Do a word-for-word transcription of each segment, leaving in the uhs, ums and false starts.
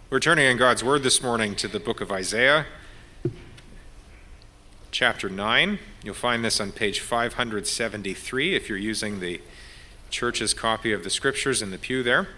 We're turning in God's Word this morning to the book of Isaiah, chapter nine. You'll find this on page five hundred seventy-three if you're using the church's copy of the Scriptures in the pew there.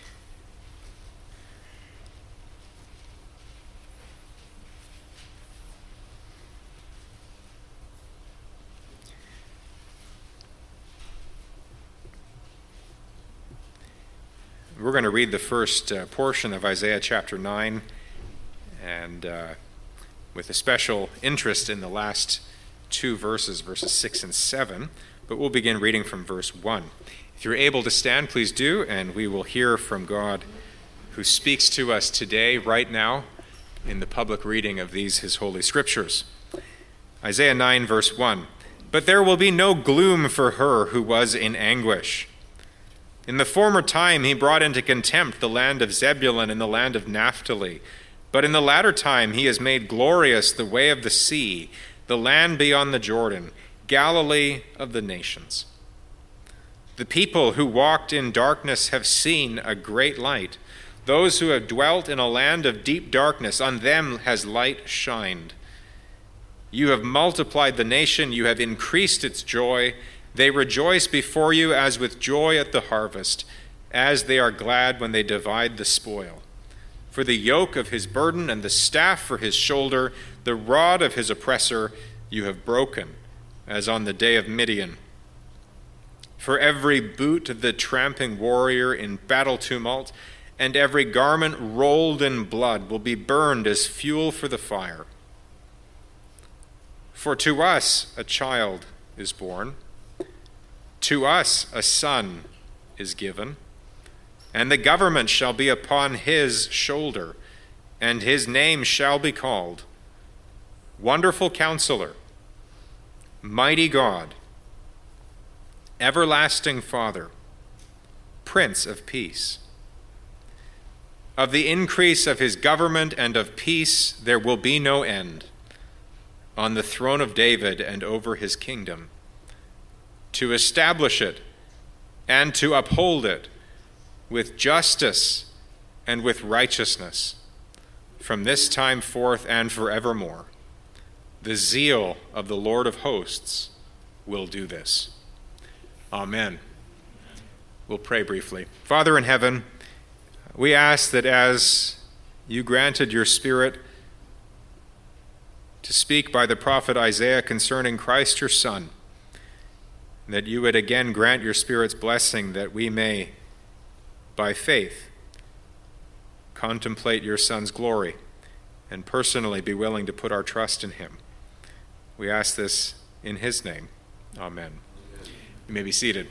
We're going to read the first uh, portion of Isaiah chapter nine, and uh, with a special interest in the last two verses, verses six and seven, but we'll begin reading from verse one. If you're able to stand, please do, and we will hear from God who speaks to us today, right now, in the public reading of these, his holy scriptures. Isaiah nine, verse one, "But there will be no gloom for her who was in anguish. In the former time he brought into contempt the land of Zebulun and the land of Naphtali. But in the latter time he has made glorious the way of the sea, the land beyond the Jordan, Galilee of the nations. The people who walked in darkness have seen a great light. Those who have dwelt in a land of deep darkness, on them has light shined. You have multiplied the nation, you have increased its joy. They rejoice before you as with joy at the harvest, as they are glad when they divide the spoil. For the yoke of his burden and the staff for his shoulder, the rod of his oppressor, you have broken, as on the day of Midian. For every boot of the tramping warrior in battle tumult, and every garment rolled in blood will be burned as fuel for the fire. For to us a child is born, to us a son is given, and the government shall be upon his shoulder, and his name shall be called Wonderful Counselor, Mighty God, Everlasting Father, Prince of Peace. Of the increase of his government and of peace there will be no end, on the throne of David and over his kingdom, to establish it and to uphold it with justice and with righteousness from this time forth and forevermore. The zeal of the Lord of hosts will do this." Amen. We'll pray briefly. Father in heaven, we ask that as you granted your Spirit to speak by the prophet Isaiah concerning Christ your Son, that you would again grant your Spirit's blessing that we may, by faith, contemplate your Son's glory and personally be willing to put our trust in him. We ask this in his name. Amen. You may be seated.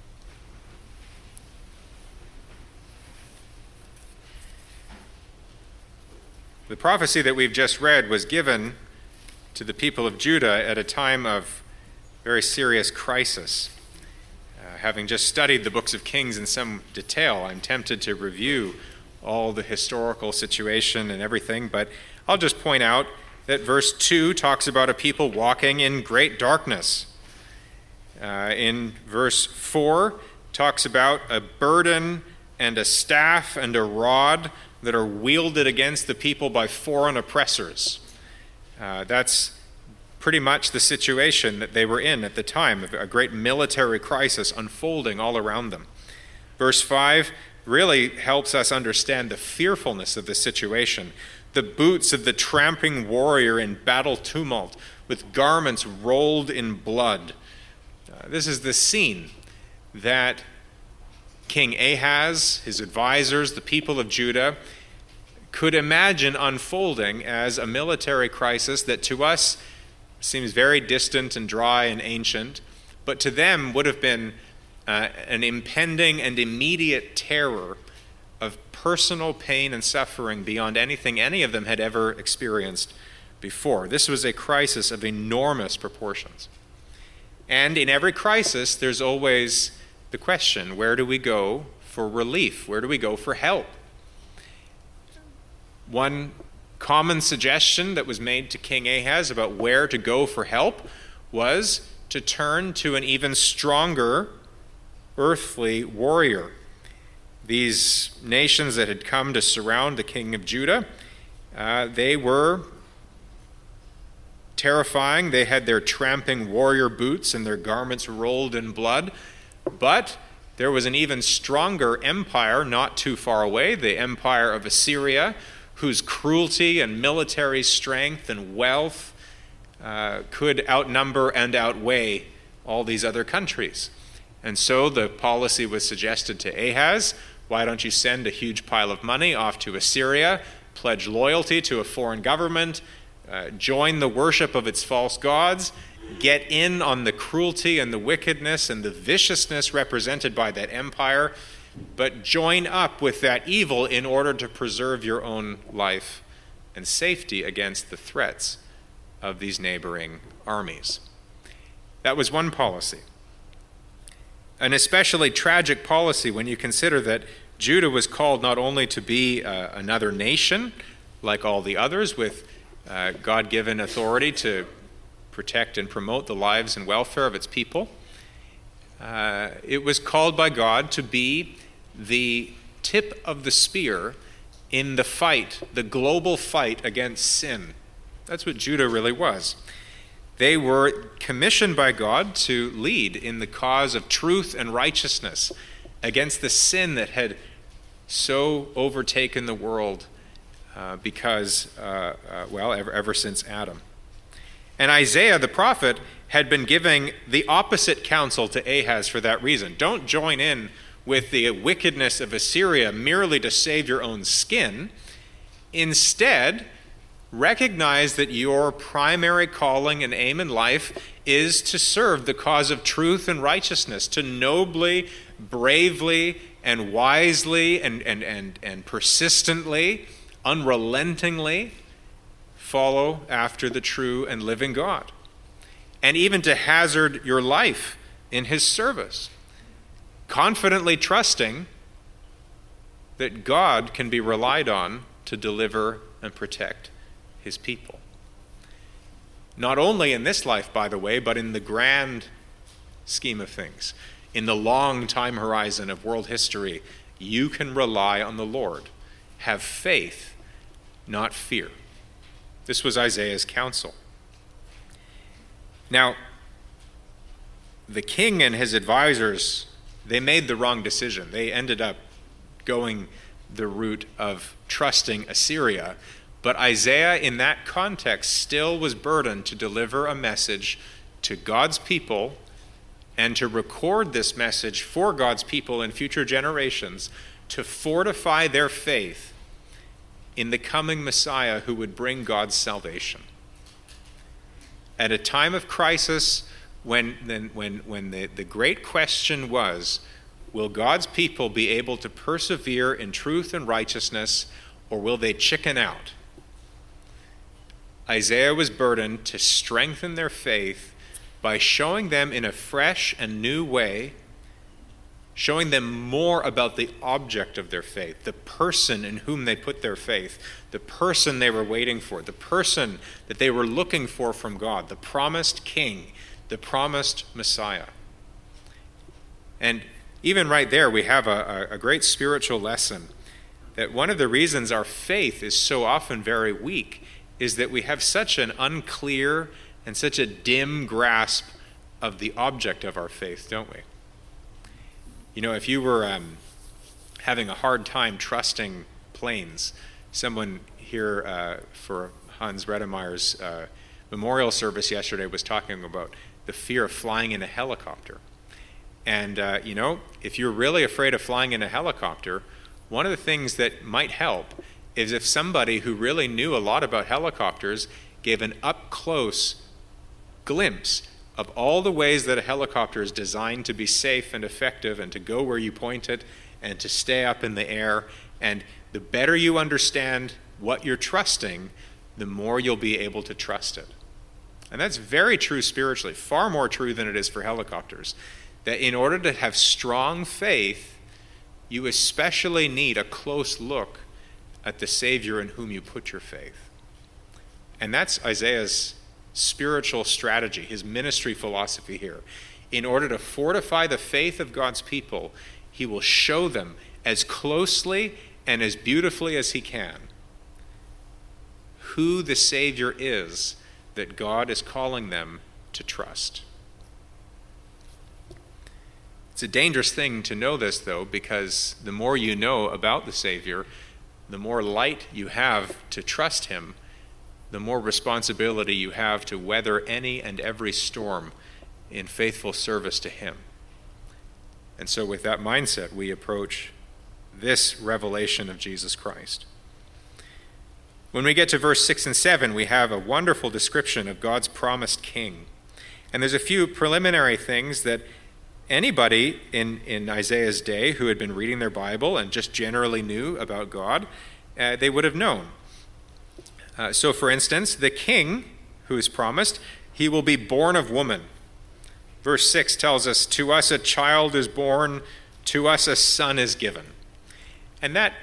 The prophecy that we've just read was given to the people of Judah at a time of very serious crisis. Uh, having just studied the books of Kings in some detail, I'm tempted to review all the historical situation and everything, but I'll just point out that verse two talks about a people walking in great darkness. Uh, in verse four, talks about a burden and a staff and a rod that are wielded against the people by foreign oppressors. Uh, that's pretty much the situation that they were in at the time, of a great military crisis unfolding all around them. Verse five really helps us understand the fearfulness of the situation. The boots of the tramping warrior in battle tumult, with garments rolled in blood. Uh, this is the scene that King Ahaz, his advisors, the people of Judah, could imagine unfolding as a military crisis that to us seems very distant and dry and ancient, but to them would have been uh, an impending and immediate terror of personal pain and suffering beyond anything any of them had ever experienced before. This was a crisis of enormous proportions. And in every crisis, there's always the question, where do we go for relief? Where do we go for help? One common suggestion that was made to King Ahaz about where to go for help was to turn to an even stronger earthly warrior. These nations that had come to surround the king of Judah, uh, they were terrifying. They had their tramping warrior boots and their garments rolled in blood. But there was an even stronger empire not too far away, the empire of Assyria, whose cruelty and military strength and wealth uh, could outnumber and outweigh all these other countries. And so the policy was suggested to Ahaz: why don't you send a huge pile of money off to Assyria, pledge loyalty to a foreign government, uh, join the worship of its false gods, get in on the cruelty and the wickedness and the viciousness represented by that empire, but join up with that evil in order to preserve your own life and safety against the threats of these neighboring armies. That was one policy. An especially tragic policy when you consider that Judah was called not only to be uh, another nation like all the others with uh, God-given authority to protect and promote the lives and welfare of its people, uh, it was called by God to be the tip of the spear in the fight, the global fight against sin. That's what Judah really was. They were commissioned by God to lead in the cause of truth and righteousness against the sin that had so overtaken the world uh, because, uh, uh, well, ever, ever since Adam. And Isaiah the prophet had been giving the opposite counsel to Ahaz for that reason. Don't join in with the wickedness of Assyria merely to save your own skin. Instead, recognize that your primary calling and aim in life is to serve the cause of truth and righteousness, to nobly, bravely, and wisely, and, and, and, and persistently, unrelentingly follow after the true and living God, and even to hazard your life in his service, confidently trusting that God can be relied on to deliver and protect his people. Not only in this life, by the way, but in the grand scheme of things, in the long time horizon of world history, you can rely on the Lord. Have faith, not fear. This was Isaiah's counsel. Now, the king and his advisors, they made the wrong decision. They ended up going the route of trusting Assyria. But Isaiah, in that context, still was burdened to deliver a message to God's people and to record this message for God's people in future generations to fortify their faith in the coming Messiah who would bring God's salvation. At a time of crisis, when, when, when the, the great question was, will God's people be able to persevere in truth and righteousness, or will they chicken out? Isaiah was burdened to strengthen their faith by showing them in a fresh and new way, showing them more about the object of their faith, the person in whom they put their faith, the person they were waiting for, the person that they were looking for from God, the promised king, the promised Messiah. And even right there, we have a, a great spiritual lesson that one of the reasons our faith is so often very weak is that we have such an unclear and such a dim grasp of the object of our faith, don't we? You know, if you were um, having a hard time trusting planes, someone here uh, for Hans Redemeyer's uh, memorial service yesterday was talking about the fear of flying in a helicopter. And, uh, you know, if you're really afraid of flying in a helicopter, one of the things that might help is if somebody who really knew a lot about helicopters gave an up-close glimpse of all the ways that a helicopter is designed to be safe and effective and to go where you point it and to stay up in the air. And the better you understand what you're trusting, the more you'll be able to trust it. And that's very true spiritually, far more true than it is for helicopters. That in order to have strong faith, you especially need a close look at the Savior in whom you put your faith. And that's Isaiah's spiritual strategy, his ministry philosophy here. In order to fortify the faith of God's people, he will show them as closely and as beautifully as he can who the Savior is that God is calling them to trust. It's a dangerous thing to know this, though, because the more you know about the Savior, the more light you have to trust him, the more responsibility you have to weather any and every storm in faithful service to him. And so with that mindset, we approach this revelation of Jesus Christ. When we get to verse six and seven, we have a wonderful description of God's promised king. And there's a few preliminary things that anybody in, in Isaiah's day who had been reading their Bible and just generally knew about God, uh, they would have known. Uh, so, for instance, the king who is promised, he will be born of woman. Verse six tells us, "To us a child is born, to us a son is given." And that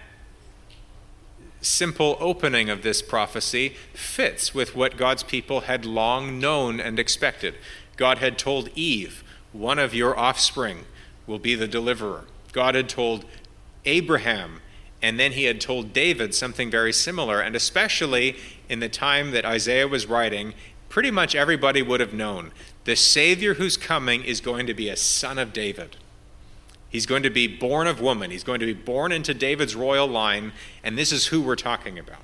simple opening of this prophecy fits with what God's people had long known and expected. God had told Eve, "One of your offspring will be the deliverer." God had told Abraham, and then he had told David something very similar. And especially in the time that Isaiah was writing, pretty much everybody would have known the Savior who's coming is going to be a son of David. He's going to be born of woman. He's going to be born into David's royal line, and this is who we're talking about.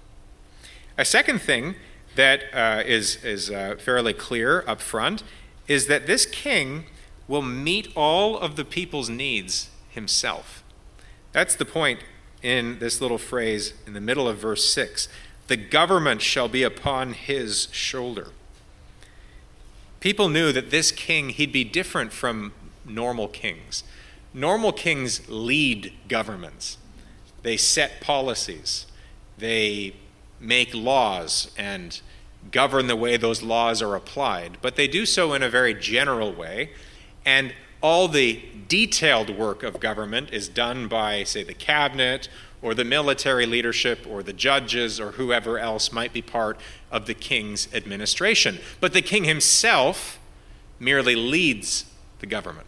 A second thing that uh, is, is uh, fairly clear up front is that this king will meet all of the people's needs himself. That's the point in this little phrase in the middle of verse six. The government shall be upon his shoulder. People knew that this king, he'd be different from normal kings. Normal kings lead governments. They set policies. They make laws and govern the way those laws are applied. But they do so in a very general way. And all the detailed work of government is done by, say, the cabinet or the military leadership or the judges or whoever else might be part of the king's administration. But the king himself merely leads the government.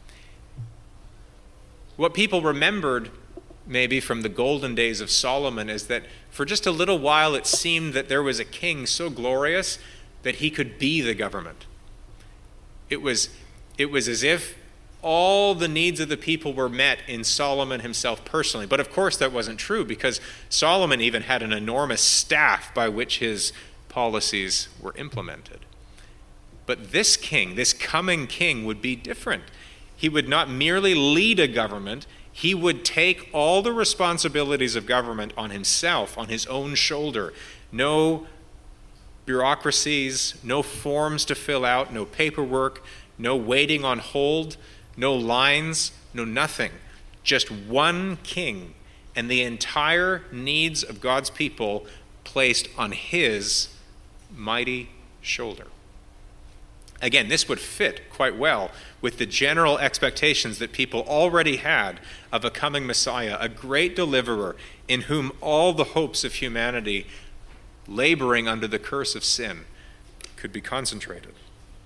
What people remembered maybe from the golden days of Solomon is that for just a little while it seemed that there was a king so glorious that he could be the government. It was, it was as if all the needs of the people were met in Solomon himself personally. But of course that wasn't true, because Solomon even had an enormous staff by which his policies were implemented. But this king, this coming king, would be different. He would not merely lead a government, he would take all the responsibilities of government on himself, on his own shoulder. No bureaucracies, no forms to fill out, no paperwork, no waiting on hold, no lines, no nothing. Just one king, and the entire needs of God's people placed on his mighty shoulder. Again, this would fit quite well with the general expectations that people already had of a coming Messiah, a great deliverer in whom all the hopes of humanity laboring under the curse of sin could be concentrated.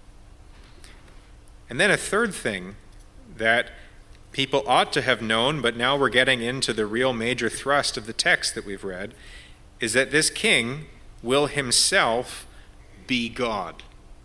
And then a third thing that people ought to have known, but now we're getting into the real major thrust of the text that we've read, is that this king will himself be God.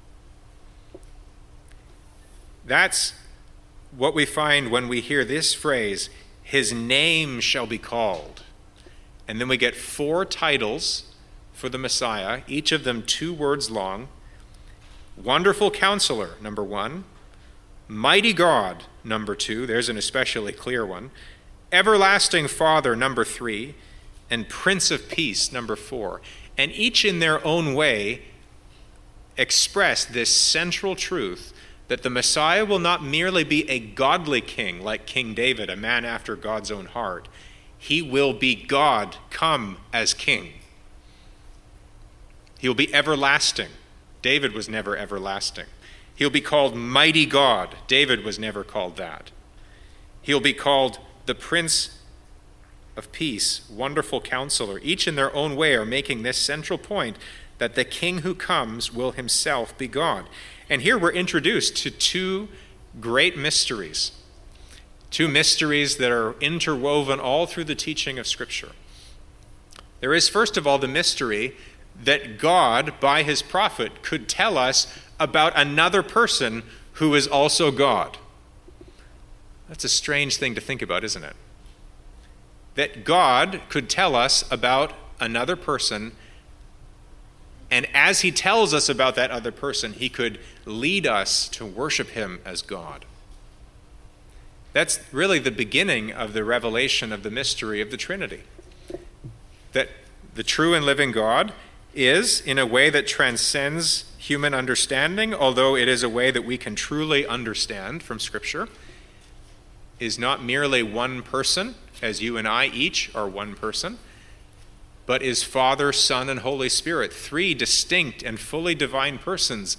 That's what we find when we hear this phrase, his name shall be called. And then we get four titles for the Messiah, each of them two words long. Wonderful Counselor, number one. Mighty God, number two. There's an especially clear one. Everlasting Father, number three. And Prince of Peace, number four. And each in their own way express this central truth that the Messiah will not merely be a godly king like King David, a man after God's own heart. He will be God come as king. He will be everlasting. David was never everlasting. He'll be called Mighty God. David was never called that. He'll be called the Prince of Peace, Wonderful Counselor. Each in their own way are making this central point that the king who comes will himself be God. And here we're introduced to two great mysteries. two mysteries that are interwoven all through the teaching of Scripture. There is, first of all, the mystery that God, by his prophet, could tell us about another person who is also God. That's a strange thing to think about, isn't it? That God could tell us about another person, and as he tells us about that other person, he could lead us to worship him as God. That's really the beginning of the revelation of the mystery of the Trinity. That the true and living God is, in a way that transcends human understanding, although it is a way that we can truly understand from Scripture, is not merely one person, as you and I each are one person, but is Father, Son, and Holy Spirit, three distinct and fully divine persons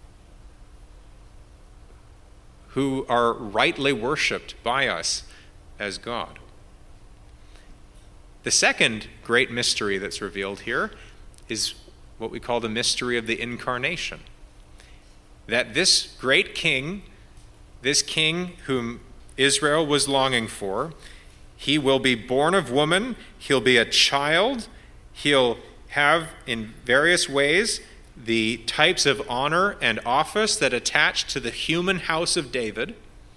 who are rightly worshipped by us as God. The second great mystery that's revealed here is what we call the mystery of the incarnation. That this great king, this king whom Israel was longing for, he will be born of woman, he'll be a child, he'll have in various ways the types of honor and office that attach to the human house of David.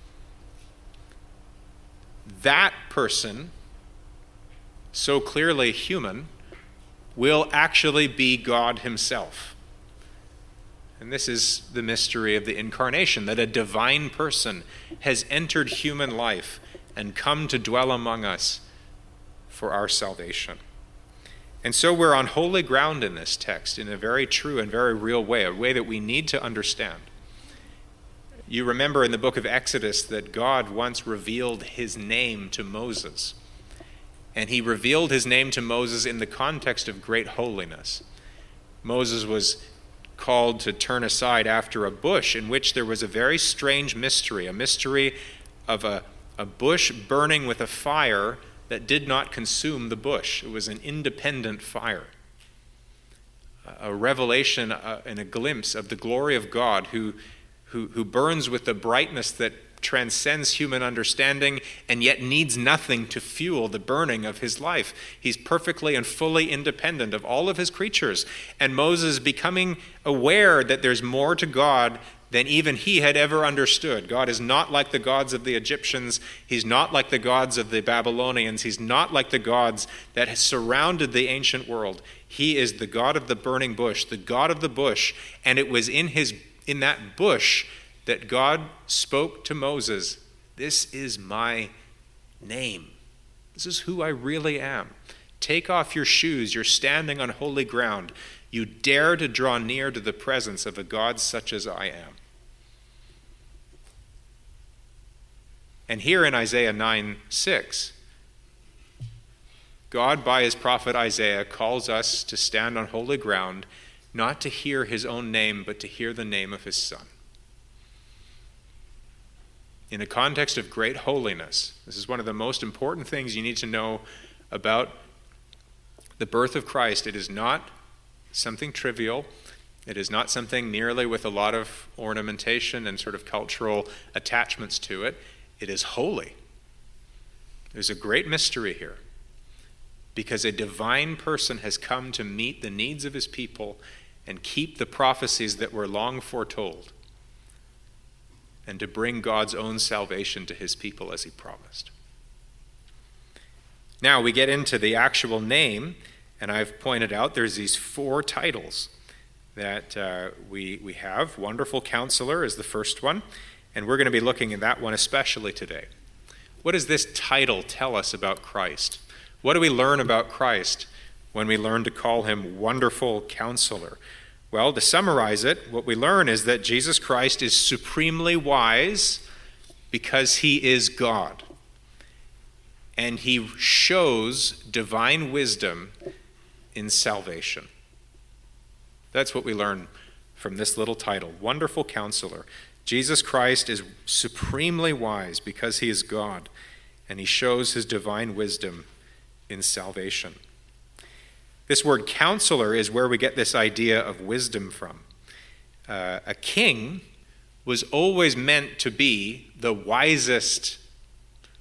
That person, so clearly human, will actually be God himself. And this is the mystery of the incarnation, that a divine person has entered human life and come to dwell among us for our salvation. And so we're on holy ground in this text in a very true and very real way, a way that we need to understand. You remember in the book of Exodus that God once revealed his name to Moses. And he revealed his name to Moses in the context of great holiness. Moses was called to turn aside after a bush in which there was a very strange mystery, a mystery of a, a bush burning with a fire that did not consume the bush. It was an independent fire. A revelation uh, and a glimpse of the glory of God who, who, who burns with the brightness that transcends human understanding and yet needs nothing to fuel the burning of his life. He's perfectly and fully independent of all of his creatures. And Moses becoming aware that there's more to God than even he had ever understood. God is not like the gods of the Egyptians. He's not like the gods of the Babylonians. He's not like the gods that has surrounded the ancient world. He is the God of the burning bush, the God of the bush. And it was in his in that bush that God spoke to Moses, "This is my name. This is who I really am. Take off your shoes. You're standing on holy ground. You dare to draw near to the presence of a God such as I am." And here in Isaiah nine six, God, by his prophet Isaiah, calls us to stand on holy ground, not to hear his own name, but to hear the name of his Son. In a context of great holiness, this is one of the most important things you need to know about the birth of Christ. It is not something trivial. It is not something merely with a lot of ornamentation and sort of cultural attachments to it. It is holy. There's a great mystery here, because a divine person has come to meet the needs of his people and keep the prophecies that were long foretold, and to bring God's own salvation to his people as he promised. Now we get into the actual name, and I've pointed out there's these four titles that uh, we, we have. Wonderful Counselor is the first one, and we're going to be looking at that one especially today. What does this title tell us about Christ? What do we learn about Christ when we learn to call him Wonderful Counselor? Well, to summarize it, what we learn is that Jesus Christ is supremely wise because he is God. And he shows divine wisdom in salvation. That's what we learn from this little title, Wonderful Counselor. Jesus Christ is supremely wise because he is God, and he shows his divine wisdom in salvation. This word counselor is where we get this idea of wisdom from. Uh, a king was always meant to be the wisest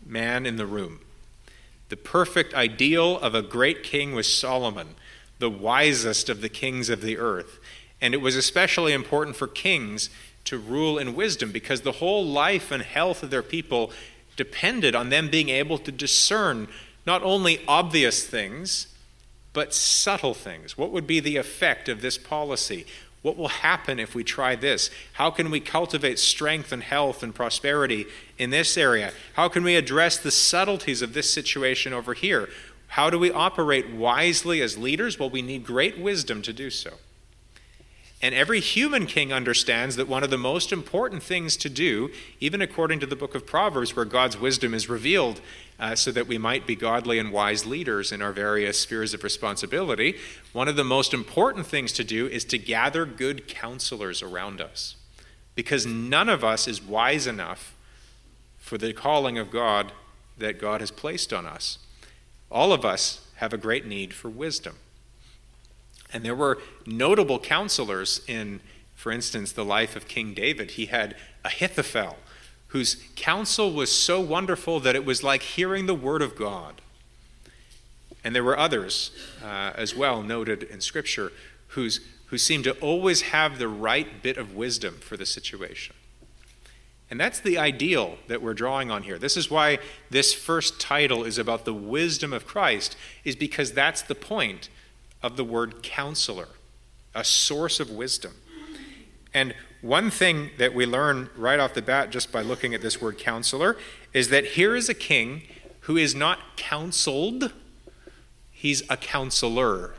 man in the room. The perfect ideal of a great king was Solomon, the wisest of the kings of the earth. And it was especially important for kings to rule in wisdom because the whole life and health of their people depended on them being able to discern not only obvious things, but subtle things. What would be the effect of this policy? What will happen if we try this? How can we cultivate strength and health and prosperity in this area? How can we address the subtleties of this situation over here? How do we operate wisely as leaders? Well, we need great wisdom to do so. And every human king understands that one of the most important things to do, even according to the book of Proverbs, where God's wisdom is revealed uh, so that we might be godly and wise leaders in our various spheres of responsibility, one of the most important things to do is to gather good counselors around us. Because none of us is wise enough for the calling of God that God has placed on us. All of us have a great need for wisdom. And there were notable counselors in, for instance, the life of King David. He had Ahithophel, whose counsel was so wonderful that it was like hearing the word of God. And there were others uh, as well noted in Scripture who's, who seemed to always have the right bit of wisdom for the situation. And that's the ideal that we're drawing on here. This is why this first title is about the wisdom of Christ, is because that's the point of the word counselor, a source of wisdom. And one thing that we learn right off the bat just by looking at this word counselor is that here is a king who is not counseled, he's a counselor.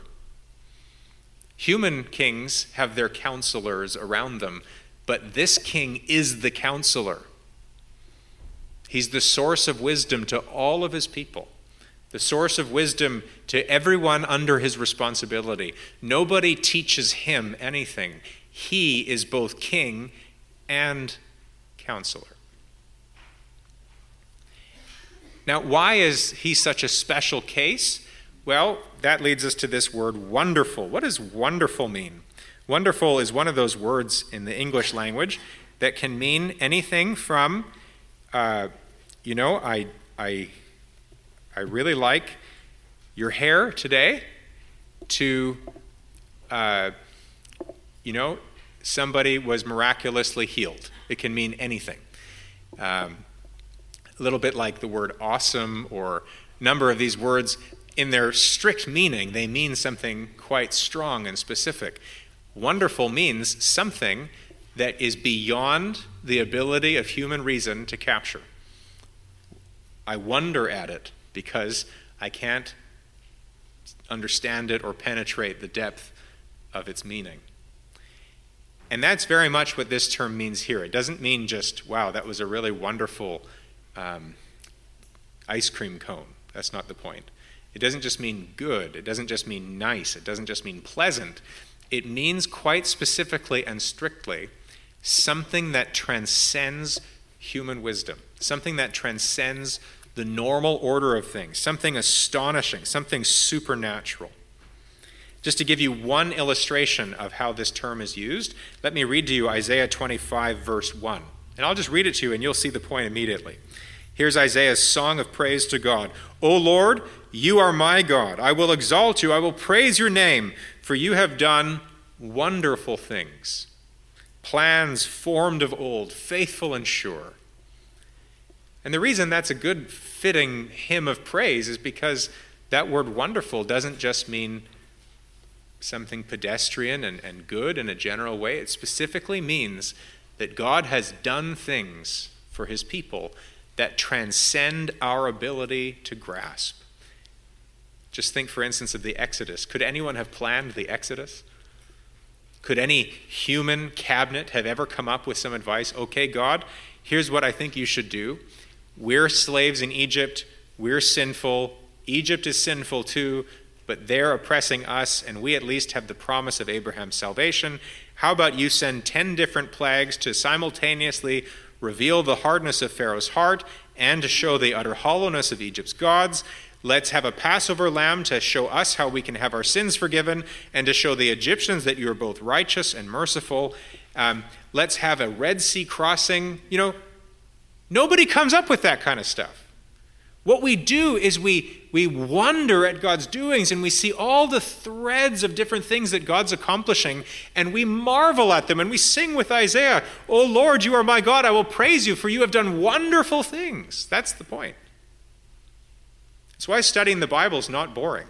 Human kings have their counselors around them, but this king is the counselor. He's the source of wisdom to all of his people. The source of wisdom to everyone under his responsibility. Nobody teaches him anything. He is both king and counselor. Now, why is he such a special case? Well, that leads us to this word wonderful. What does wonderful mean? Wonderful is one of those words in the English language that can mean anything from, uh, you know, I, I, I really like your hair today, to, uh, you know, somebody was miraculously healed. It can mean anything. Um, a little bit like the word awesome, or a number of these words, in their strict meaning, they mean something quite strong and specific. Wonderful means something that is beyond the ability of human reason to capture. I wonder at it because I can't understand it or penetrate the depth of its meaning. And that's very much what this term means here. It doesn't mean just, wow, that was a really wonderful um, ice cream cone. That's not the point. It doesn't just mean good. It doesn't just mean nice. It doesn't just mean pleasant. It means quite specifically and strictly something that transcends human wisdom, something that transcends the normal order of things, something astonishing, something supernatural. Just to give you one illustration of how this term is used, let me read to you Isaiah twenty-five, verse one. And I'll just read it to you and you'll see the point immediately. Here's Isaiah's song of praise to God. O Lord, you are my God. I will exalt you. I will praise your name, for you have done wonderful things. Plans formed of old, faithful and sure. And the reason that's a good fitting hymn of praise is because that word wonderful doesn't just mean something pedestrian and, and good in a general way. It specifically means that God has done things for his people that transcend our ability to grasp. Just think, for instance, of the Exodus. Could anyone have planned the Exodus? Could any human cabinet have ever come up with some advice? Okay, God, here's what I think you should do. We're slaves in Egypt. We're sinful. Egypt is sinful too, but they're oppressing us, and we at least have the promise of Abraham's salvation. How about you send ten different plagues to simultaneously reveal the hardness of Pharaoh's heart and to show the utter hollowness of Egypt's gods? Let's have a Passover lamb to show us how we can have our sins forgiven and to show the Egyptians that you are both righteous and merciful. Um, let's have a Red Sea crossing. You know, nobody comes up with that kind of stuff. What we do is we, we wonder at God's doings, and we see all the threads of different things that God's accomplishing, and we marvel at them, and we sing with Isaiah, "O Lord, you are my God, I will praise you, for you have done wonderful things." That's the point. That's why studying the Bible is not boring.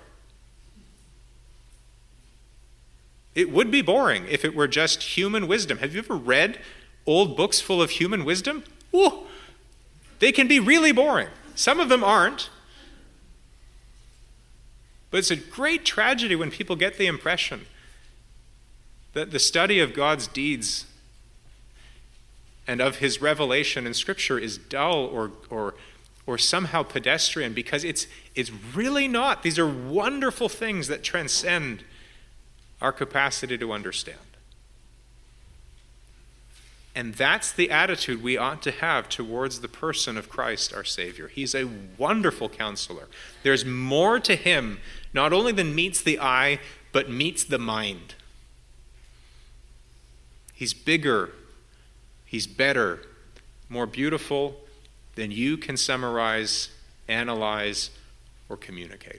It would be boring if it were just human wisdom. Have you ever read old books full of human wisdom? Ooh, they can be really boring. Some of them aren't. But it's a great tragedy when people get the impression that the study of God's deeds and of his revelation in Scripture is dull or or or somehow pedestrian, because it's it's really not. These are wonderful things that transcend our capacity to understand. And that's the attitude we ought to have towards the person of Christ, our Savior. He's a wonderful counselor. There's more to him, not only than meets the eye, but meets the mind. He's bigger, he's better, more beautiful than you can summarize, analyze, or communicate.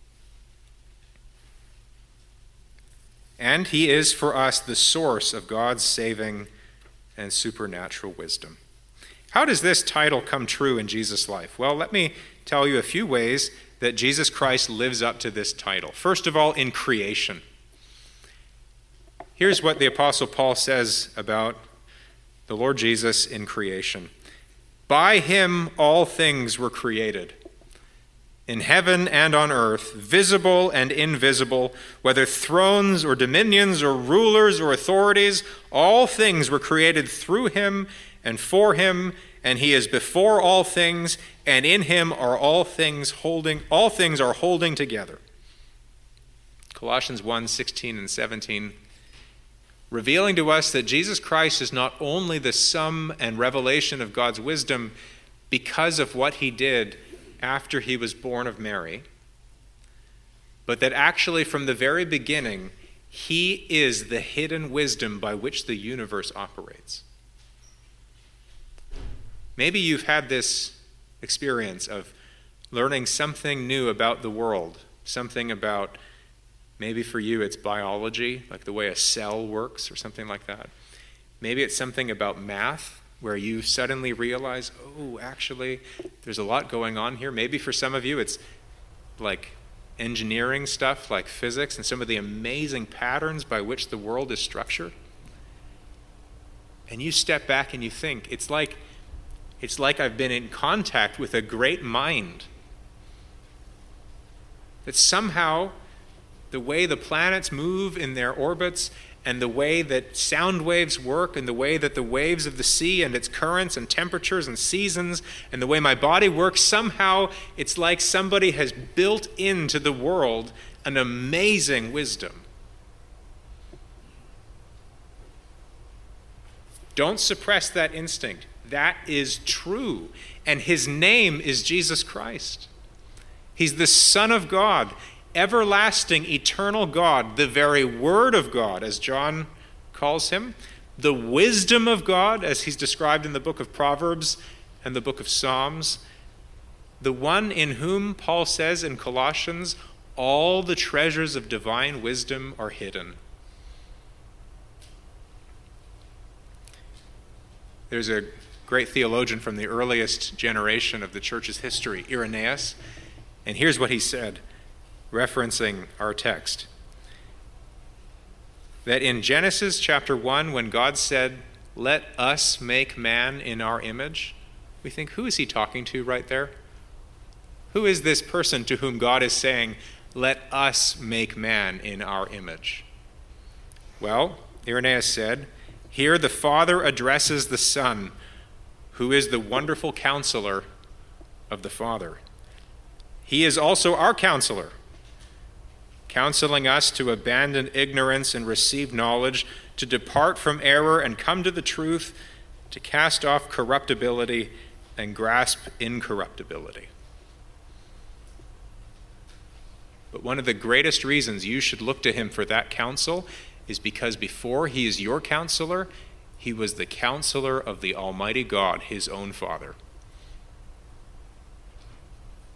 And he is for us the source of God's saving and supernatural wisdom. How does this title come true in Jesus' life? Well, let me tell you a few ways that Jesus Christ lives up to this title. First of all, in creation. Here's what the Apostle Paul says about the Lord Jesus in creation. By him all things were created, in heaven and on earth, visible and invisible, whether thrones or dominions or rulers or authorities, all things were created through him and for him, and he is before all things, and in him are all things holding, all things are holding together. Colossians one, sixteen and seventeen, revealing to us that Jesus Christ is not only the sum and revelation of God's wisdom because of what he did after he was born of Mary, but that actually from the very beginning, he is the hidden wisdom by which the universe operates. Maybe you've had this experience of learning something new about the world, something about, maybe for you it's biology, like the way a cell works or something like that. Maybe it's something about math, where you suddenly realize, oh, actually, there's a lot going on here. Maybe for some of you it's like engineering stuff, like physics, and some of the amazing patterns by which the world is structured. And you step back and you think, it's like, it's like I've been in contact with a great mind. That somehow the way the planets move in their orbits, and the way that sound waves work, and the way that the waves of the sea and its currents and temperatures and seasons, and the way my body works, somehow it's like somebody has built into the world an amazing wisdom. Don't suppress that instinct. That is true. And his name is Jesus Christ. He's the Son of God, everlasting, eternal God, the very Word of God, as John calls him, the wisdom of God, as he's described in the book of Proverbs and the book of Psalms, the one in whom, Paul says in Colossians, all the treasures of divine wisdom are hidden. There's a great theologian from the earliest generation of the church's history, Irenaeus, and here's what he said, referencing our text, that in Genesis chapter one, when God said, "Let us make man in our image," we think, who is he talking to right there? Who is this person to whom God is saying, "Let us make man in our image"? Well, Irenaeus said, here the Father addresses the Son, who is the wonderful counselor of the Father. He is also our counselor, counseling us to abandon ignorance and receive knowledge, to depart from error and come to the truth, to cast off corruptibility and grasp incorruptibility. But one of the greatest reasons you should look to him for that counsel is because before he is your counselor, he was the counselor of the Almighty God, his own Father.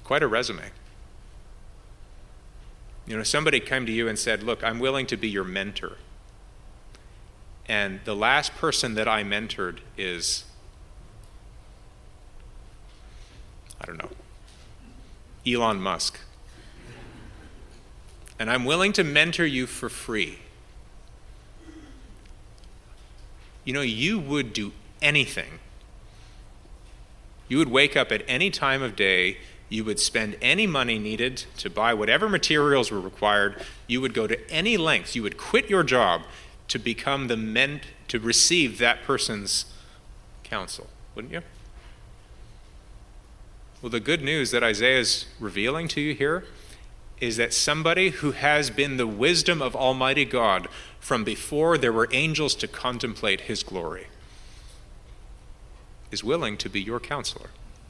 quite a resume. You know, somebody came to you and said, look, I'm willing to be your mentor. And the last person that I mentored is, I don't know, Elon Musk. And I'm willing to mentor you for free. You know, you would do anything. You would wake up at any time of day. You would spend any money needed to buy whatever materials were required. You would go to any lengths. You would quit your job to become the men, to receive that person's counsel, wouldn't you? Well, the good news that Isaiah is revealing to you here is that somebody who has been the wisdom of Almighty God from before there were angels to contemplate his glory is willing to be your counselor.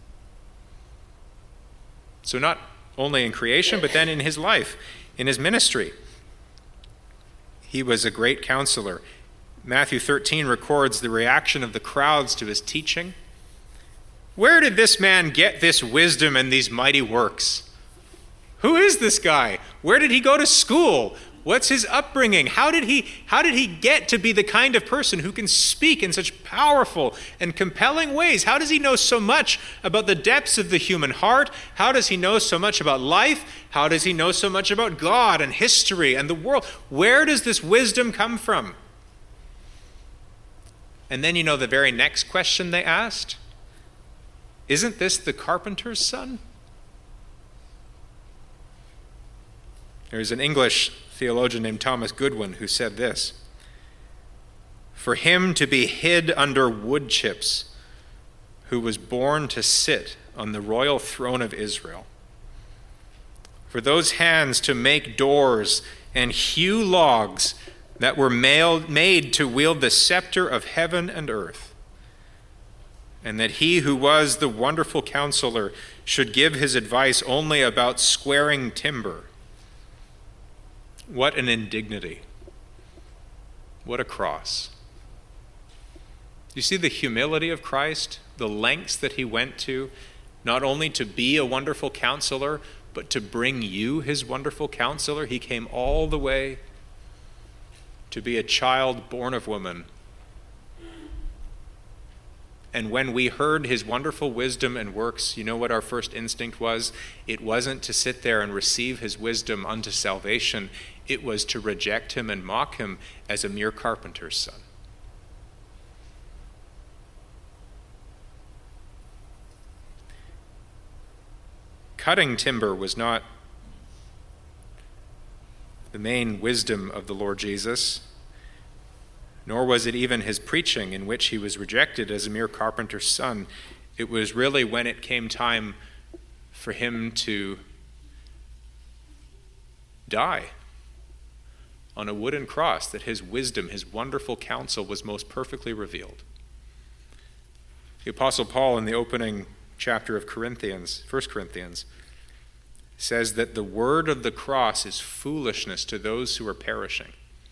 So not only in creation, but then in his life, in his ministry. He was a great counselor. Matthew thirteen records the reaction of the crowds to his teaching. Where did this man get this wisdom and these mighty works? Who is this guy? Where did he go to school? What's his upbringing? How did he, how did he get to be the kind of person who can speak in such powerful and compelling ways? How does he know so much about the depths of the human heart? How does he know so much about life? How does he know so much about God and history and the world? Where does this wisdom come from? And then you know the very next question they asked? Isn't this the carpenter's son? There's an English theologian named Thomas Goodwin who said this: for him to be hid under wood chips, who was born to sit on the royal throne of Israel, for those hands to make doors and hew logs that were made to wield the scepter of heaven and earth, and that he who was the wonderful counselor should give his advice only about squaring timber. What an indignity. What a cross. You see the humility of Christ, the lengths that he went to, not only to be a wonderful counselor, but to bring you his wonderful counselor. He came all the way to be a child born of woman. And when we heard his wonderful wisdom and works, you know what our first instinct was? It wasn't to sit there and receive his wisdom unto salvation. It was to reject him and mock him as a mere carpenter's son. Cutting timber was not the main wisdom of the Lord Jesus, nor was it even his preaching, in which he was rejected as a mere carpenter's son. It was really when it came time for him to die on a wooden cross that his wisdom, his wonderful counsel was most perfectly revealed. The Apostle Paul, in the opening chapter of Corinthians, First Corinthians, says that the word of the cross is foolishness to those who are perishing.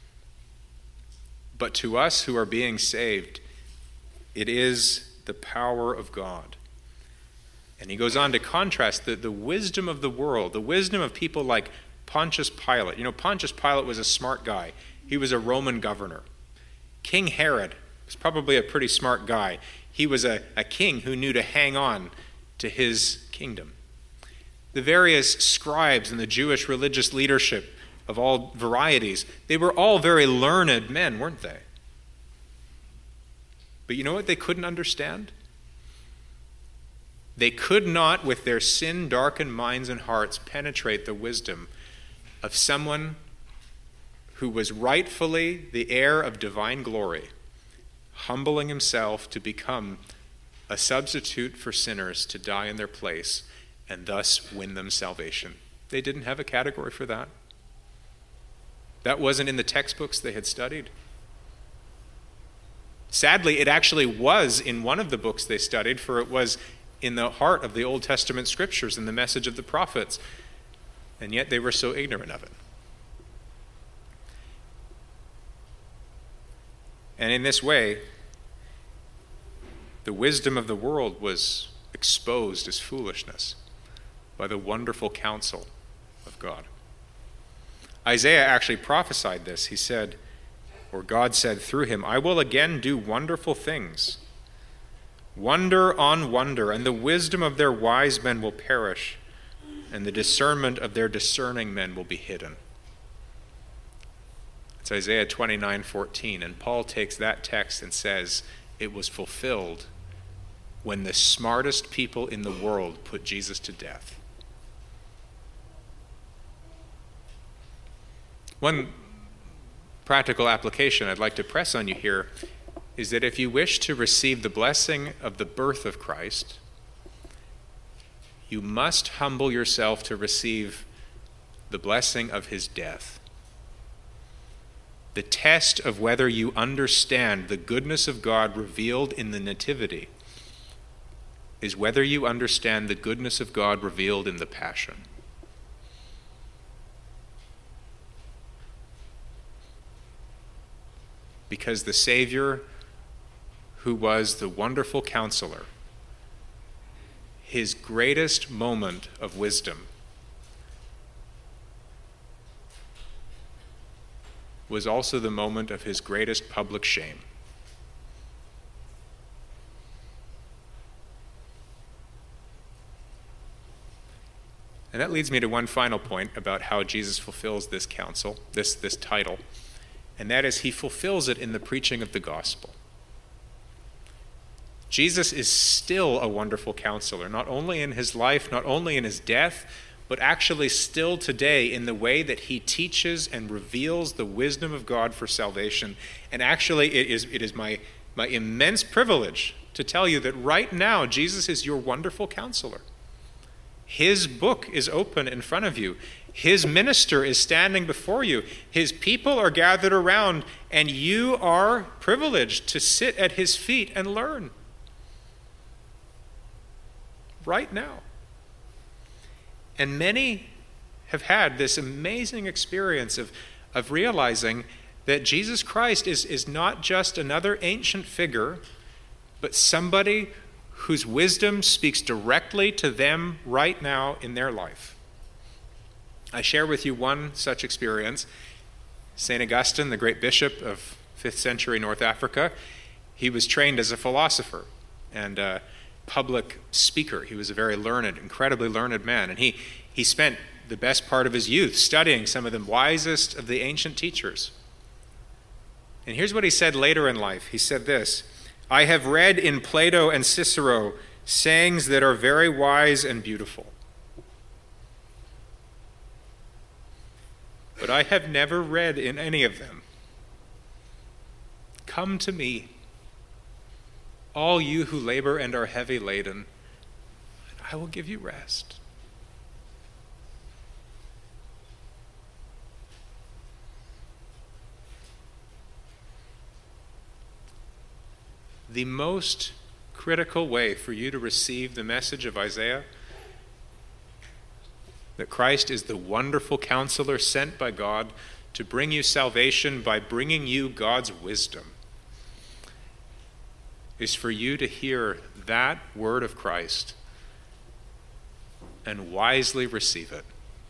But to us who are being saved, it is the power of God. And he goes on to contrast the, the wisdom of the world, the wisdom of people like Pontius Pilate. You know, Pontius Pilate was a smart guy. He was a Roman governor. King Herod was probably a pretty smart guy. He was a, a king who knew to hang on to his kingdom. The various scribes and the Jewish religious leadership of all varieties, they were all very learned men, weren't they? But you know what they couldn't understand? They could not, with their sin-darkened minds and hearts, penetrate the wisdom of someone who was rightfully the heir of divine glory, humbling himself to become a substitute for sinners to die in their place and thus win them salvation. They didn't have a category for that. That wasn't in the textbooks they had studied. Sadly, it actually was in one of the books they studied, for it was in the heart of the Old Testament scriptures and the message of the prophets, and yet they were so ignorant of it. And in this way, the wisdom of the world was exposed as foolishness. by the wonderful counsel of God. Isaiah actually prophesied this. He said, or God said through him, I will again do wonderful things. Wonder on wonder, and the wisdom of their wise men will perish, and the discernment of their discerning men will be hidden. It's Isaiah twenty-nine fourteen, and Paul takes that text and says, it was fulfilled when the smartest people in the world put Jesus to death. One practical application I'd like to press on you here is that if you wish to receive the blessing of the birth of Christ, you must humble yourself to receive the blessing of his death. The test of whether you understand the goodness of God revealed in the Nativity is whether you understand the goodness of God revealed in the Passion. Because the Savior, who was the wonderful counselor, his greatest moment of wisdom was also the moment of his greatest public shame. And that leads me to one final point about how Jesus fulfills this counsel, this, this title, and that is he fulfills it in the preaching of the gospel. Jesus is still a wonderful counselor, not only in his life, not only in his death, but actually still today in the way that he teaches and reveals the wisdom of God for salvation. And actually, it is, it is my, my immense privilege to tell you that right now, Jesus is your wonderful counselor. His book is open in front of you. His minister is standing before you. His people are gathered around, and you are privileged to sit at his feet and learn. Right now. And many have had this amazing experience of, of realizing that Jesus Christ is, is not just another ancient figure, but somebody whose wisdom speaks directly to them right now in their life. I share with you one such experience. Saint Augustine, the great bishop of fifth century North Africa, he was trained as a philosopher and a public speaker. He was a very learned, incredibly learned man, and he, he spent the best part of his youth studying some of the wisest of the ancient teachers. And here's what he said later in life. He said this, I have read in Plato and Cicero sayings that are very wise and beautiful. But I have never read in any of them, come to me, all you who labor and are heavy laden, and I will give you rest. The most critical way for you to receive the message of Isaiah, that Christ is the wonderful counselor sent by God to bring you salvation by bringing you God's wisdom, is for you to hear that word of Christ and wisely receive it.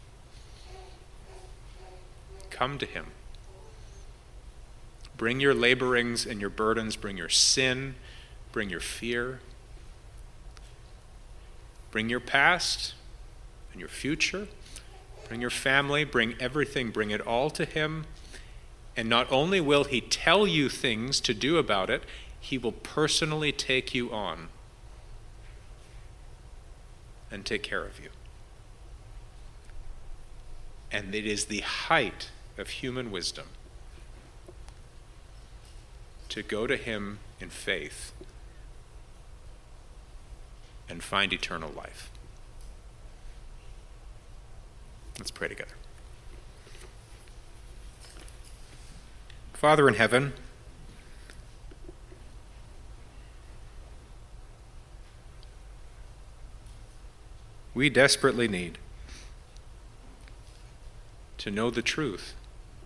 Come to him. Bring your laborings and your burdens, bring your sin, bring your fear, bring your past and your future, bring your family, bring everything, bring it all to him. And not only will he tell you things to do about it, he will personally take you on and take care of you. And it is the height of human wisdom to go to him in faith and find eternal life. Let's pray together. Father in heaven, we desperately need to know the truth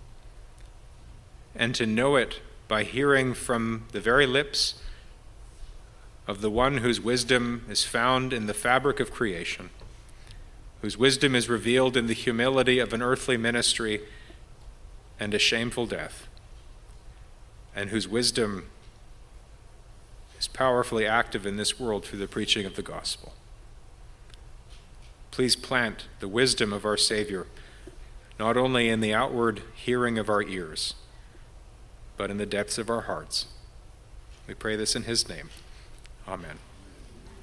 and to know it by hearing from the very lips of the one whose wisdom is found in the fabric of creation. whose wisdom is revealed in the humility of an earthly ministry and a shameful death, and whose wisdom is powerfully active in this world through the preaching of the gospel. Please plant the wisdom of our Savior not only in the outward hearing of our ears, but in the depths of our hearts. We pray this in his name. Amen.